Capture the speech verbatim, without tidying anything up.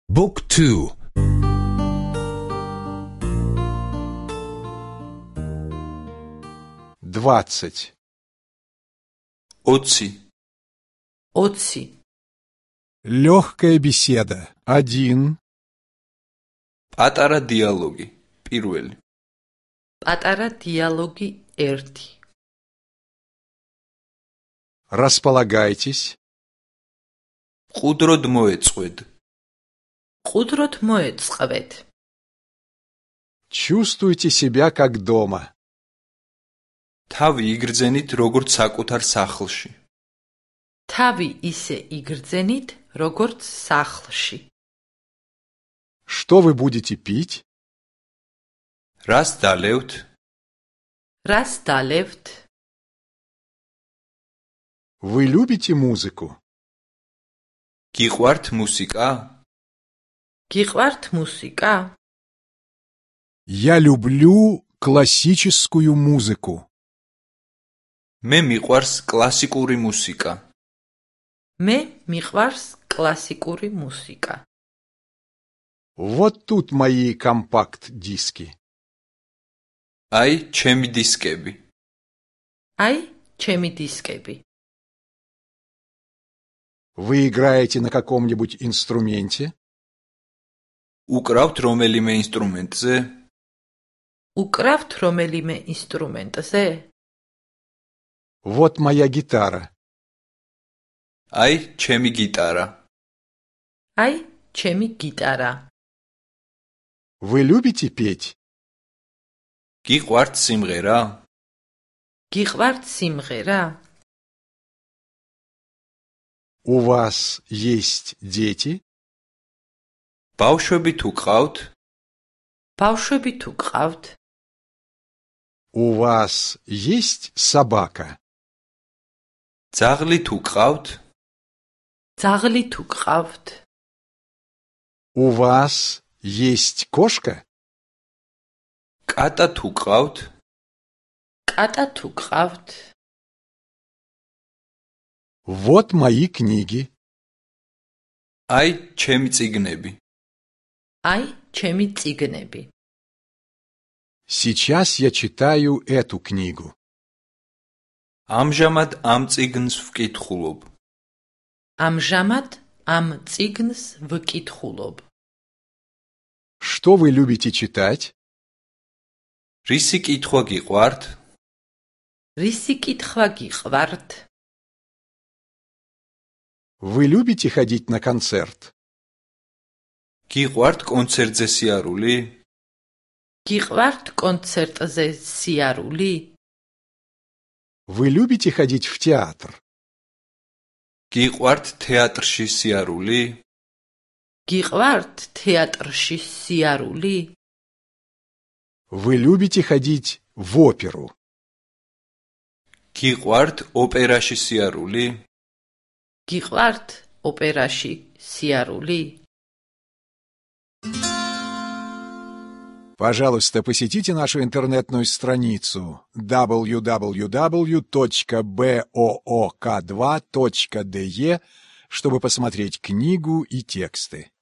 บุ๊กทู двадцать. Оци. Оци. Легкая беседа. Один. Патара диалоги. Პირველი. პატარა დიალოგი ერთი. Располагайтесь. Ყუდროდ მოეწყვედ. ყუდროდ მოეწყվეთ. Чувствуйте себя как дома. თავი იგრძენით როგორც საკუთარ სახლში. თავი ისე იგრძენით, როგორც სახლში. Что вы будете пить? რას დალევთ? რას დალევთ? Вы любите музыку? გიყვართ მუსიკა? გიყვართ მუსიკა? Я люблю классическую музыку. მე მიყვარს კლასიკური მუსიკა. მე მიყვარს კლასიკური მუსიკა. Вот тут мои компакт-диски. აი, ჩემი დისკები. აი, ჩემი დისკები. Вы играете на каком-нибудь инструменте? უკრავთ რომელიმე ინსტრუმენტზე? უკრავთ რომელიმე ინსტრუმენტზე? Вот моя гитара. აი, ჩემი გიტარა. აი, ჩემი გიტარა. Вы любите петь? გიყვართ სიმღერა? გიყვართ სიმღერა? У вас есть дети? ბავშვები თუ გყავთ? ბავშვები თუ გყავთ? У вас есть собака? ძაღლი თუ გყავთ? ძაღლი თუ გყავთ? У вас есть кошка? კატა თუ გყავთ? კატა თუ გყავთ? Вот мои книги. აი, ჩემი წიგნები. აი, ჩემი წიგნები. Сейчас я читаю эту книгу. ამჟამად ამ წიგნს ვკითხულობ. ამჟამად ამ წიგნს ვკითხულობ. Что вы любите читать? რისი კითხვა გიყვართ? რისი კითხვა გიყვართ? Вы любите ходить на концерт? გიყვართ კონცერტზე სიარული? გიყვართ კონცერტზე სიარული? Вы любите ходить в театр? გიყვართ თეატრში სიარული? გიყვართ თეატრში სიარული? Вы любите ходить в оперу? გიყვართ ოპერაში სიარული? გიყვართ ოპერაში სიარული? Пожалуйста, посетите нашу интернетную страницу дабл ю дабл ю дабл ю точка боок два точка де, чтобы посмотреть книгу и тексты.